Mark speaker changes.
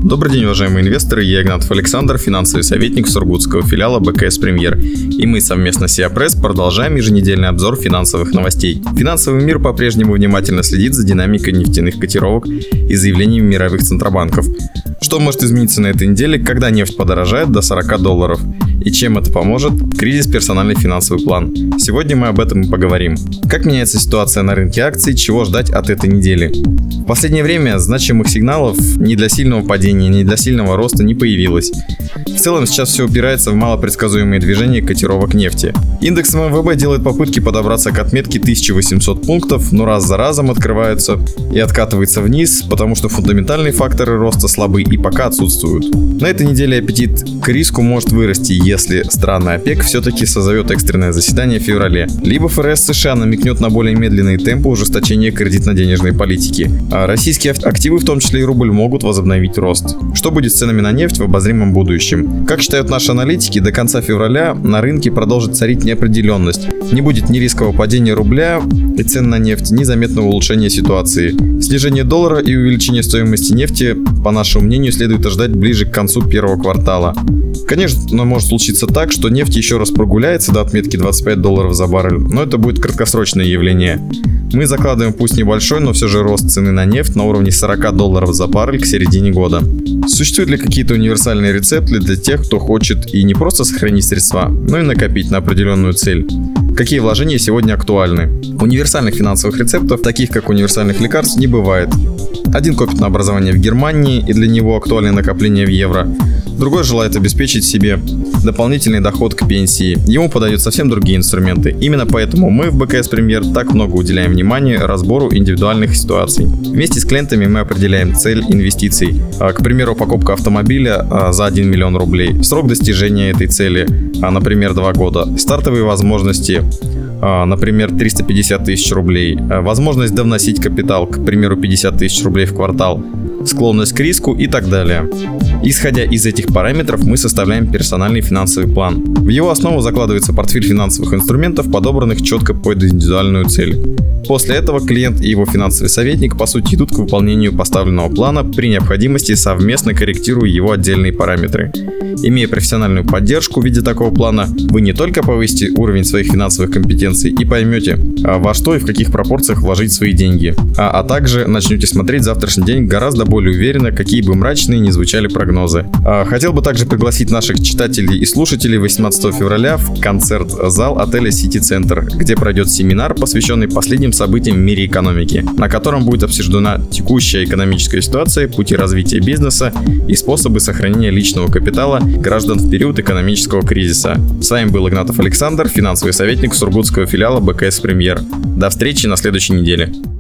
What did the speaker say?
Speaker 1: Добрый день, уважаемые инвесторы, я Игнатов Александр, финансовый советник сургутского филиала БКС Премьер. И мы совместно с SIA Press продолжаем еженедельный обзор финансовых новостей. Финансовый мир по-прежнему внимательно следит за динамикой нефтяных котировок и заявлениями мировых центробанков. Что может измениться на этой неделе, когда нефть подорожает до $40? И чем это поможет? Кризис, персональный финансовый план. Сегодня мы об этом и поговорим. Как меняется ситуация на рынке акций, чего ждать от этой недели? В последнее время значимых сигналов ни для сильного падения, ни для сильного роста не появилось. В целом сейчас все упирается в малопредсказуемые движения котировок нефти. Индекс ММВБ делает попытки подобраться к отметке 1800 пунктов, но раз за разом открывается и откатывается вниз, потому что фундаментальные факторы роста слабы и пока отсутствуют. На этой неделе аппетит к риску может вырасти, если страны ОПЕК все-таки созовет экстренное заседание в феврале, либо ФРС США намекнет на более медленные темпы ужесточения кредитно-денежной политики, а российские активы, в том числе и рубль, могут возобновить рост. Что будет с ценами на нефть в обозримом будущем? Как считают наши аналитики, до конца февраля на рынке продолжит царить неопределенность. Не будет ни резкого падения рубля и цен на нефть, ни заметного улучшения ситуации. Снижение доллара и увеличение стоимости нефти, по нашему мнению, следует ожидать ближе к концу первого квартала. Конечно, может случиться так, что нефть еще раз прогуляется до отметки $25 за баррель, но это будет краткосрочное явление. Мы закладываем пусть небольшой, но все же рост цены на нефть на уровне $40 за баррель к середине года. Существуют ли какие-то универсальные рецепты для тех, кто хочет и не просто сохранить средства, но и накопить на определенную цель? Какие вложения сегодня актуальны? Универсальных финансовых рецептов, таких как универсальных лекарств, не бывает. Один копит на образование в Германии, и для него актуальное накопление в евро. Другой желает обеспечить себе дополнительный доход к пенсии. Ему подают совсем другие инструменты. Именно поэтому мы в БКС Премьер так много уделяем внимания разбору индивидуальных ситуаций. Вместе с клиентами мы определяем цель инвестиций. К примеру, покупка автомобиля за 1 миллион рублей. Срок достижения этой цели, например, 2 года. Стартовые возможности, например, 350 тысяч рублей. Возможность довносить капитал, к примеру, 50 тысяч рублей в квартал. Склонность к риску и так далее. Исходя из этих параметров, мы составляем персональный финансовый план. В его основу закладывается портфель финансовых инструментов, подобранных четко под индивидуальную цель. После этого клиент и его финансовый советник, по сути, идут к выполнению поставленного плана, при необходимости совместно корректируя его отдельные параметры. Имея профессиональную поддержку в виде такого плана, вы не только повысите уровень своих финансовых компетенций и поймете, во что и в каких пропорциях вложить свои деньги, а также начнете смотреть завтрашний день гораздо более уверенно, какие бы мрачные ни звучали прогнозы. Хотел бы также пригласить наших читателей и слушателей 18 февраля в концерт-зал отеля City Center, где пройдет семинар, посвященный последним событиям в мире экономики, на котором будет обсуждена текущая экономическая ситуация, пути развития бизнеса и способы сохранения личного капитала граждан в период экономического кризиса. С вами был Игнатов Александр, финансовый советник сургутского филиала БКС Премьер. До встречи на следующей неделе.